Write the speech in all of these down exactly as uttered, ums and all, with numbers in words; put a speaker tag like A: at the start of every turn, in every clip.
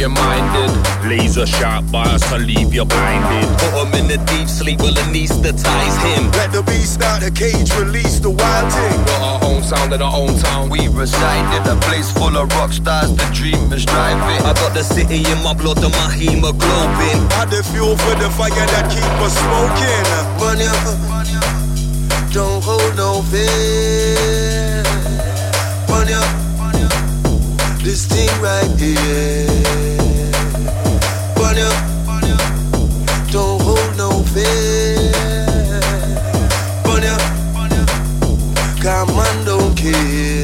A: minded.
B: Laser sharp bars to leave you blinded.
C: Put him in the deep sleep, will anesthetize him.
D: Let the beast out the cage, release the wild thing.
A: Got our own sound in our own town.
C: We reside in a place full of rock stars, the dreamers driving. I got the city in my blood and my hemoglobin.
D: Add the fuel for the fire that keep us smoking.
C: Run ya, don't hold no fear. Run ya, this thing right here. Run ya, don't hold no fear. Run ya, come on, don't care.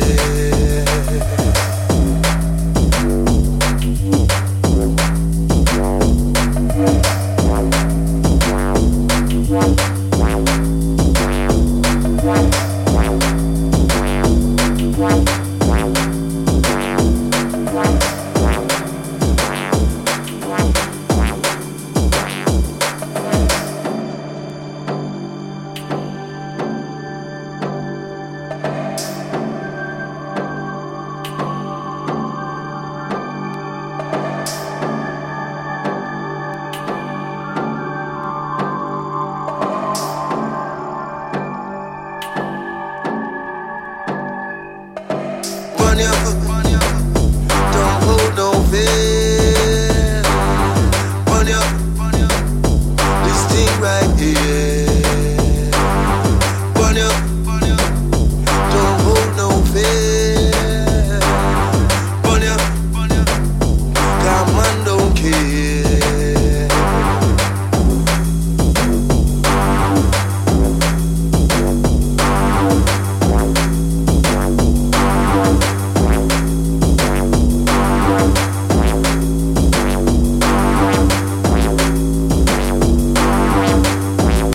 C: Come on, don't care.